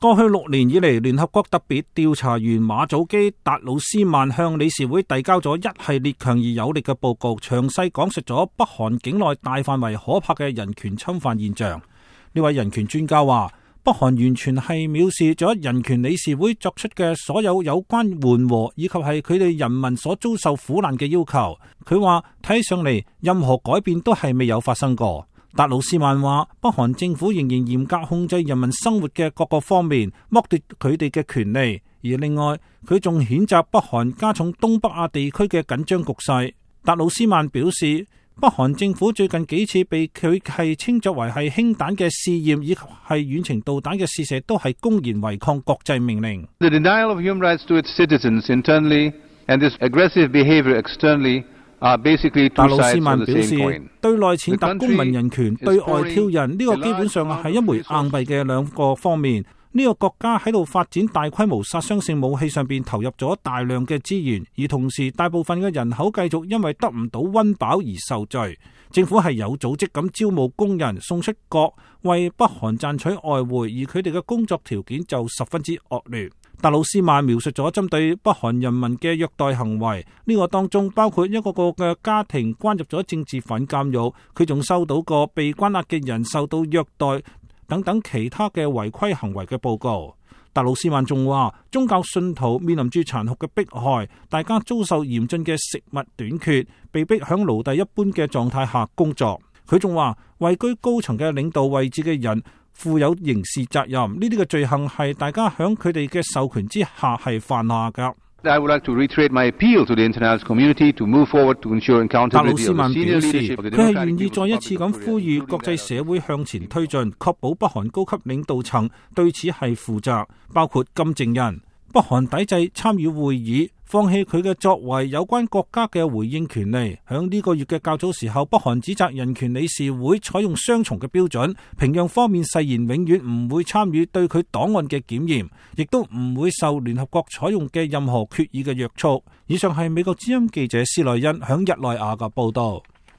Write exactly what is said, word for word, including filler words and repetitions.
過去六年以嚟，聯合國特別調查員馬祖基達魯斯曼向理事會遞交咗一系列強而有力嘅報告，詳細講述咗北韓境內大範圍可怕嘅人權侵犯現象。呢位人權專家話，北韓完全係藐視咗人權理事會作出嘅所有有關緩和以及係佢哋人民所遭受苦難嘅要求。佢話睇上嚟，任何改變都係未有發生過。達魯斯曼話，北韓政府仍然嚴格控制人民生活嘅各個方面，剝奪佢哋嘅權利。而另外，佢仲譴責北韓加重東北亞地區嘅緊張局勢。達魯斯曼表示，北韓政府最近幾次被佢係稱作為係氫彈嘅試驗，以及係遠程導彈嘅試射，都係公然違抗國際命令。 The denial of human rights to its citizens internally and this aggressive behavior externally are basically two sides of the same coin. 對內踐踏公民人權，對外挑釁，呢個基本上係一枚硬幣嘅兩個方面。呢個國家喺度發展大規模殺傷性武器上邊投入咗大量嘅資源，而同時大部分嘅人口繼續因為得唔到溫飽而受罪。政府係有組織咁招募工人送出國，為北韓賺取外匯，而佢哋嘅工作條件就十分之惡劣。達魯斯曼描述咗針對北韓人民嘅虐待行為，呢個當中包括一個個嘅家庭關入咗政治犯監獄，佢仲收到過被關押嘅人受到虐待等等其他嘅違規行為嘅報告。達魯斯曼仲話，宗教信徒面臨住殘酷嘅迫害，大家遭受嚴峻嘅食物短缺，被迫響奴隸一般嘅狀態下工作。佢仲話，位居高層嘅領導位置嘅人負有刑事責任，呢啲嘅罪行係大家響佢哋嘅授權之下係犯下噶。 I would like to reiterate my appeal to the international community to move forward to ensure accountability. 達魯斯曼表示，佢係願意再一次咁呼籲國際社會向前推進，確保北韓高級領導層對此係負責，包括金正恩。北韓抵制參與會議，放棄佢嘅作為有關國家嘅回應權利。響呢個月嘅較早時候，北韓指責人權理事會採用雙重嘅標準，平壤方面誓言永遠唔會參與對佢檔案嘅檢驗，亦都唔會受聯合國採用嘅任何決議嘅約束。以上係美國之音記者施萊恩響日內瓦嘅報道。